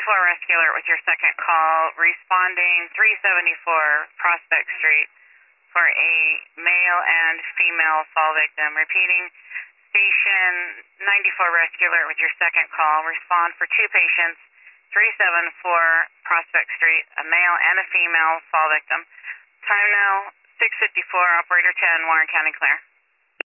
Rescue Alert with your second call, responding 374 Prospect Street for a male and female fall victim. Repeating, Station 94 Rescue Alert with your second call, respond for two patients, 374 Prospect Street, a male and a female fall victim. Time now, 6:54, Operator 10, Warren County Clear.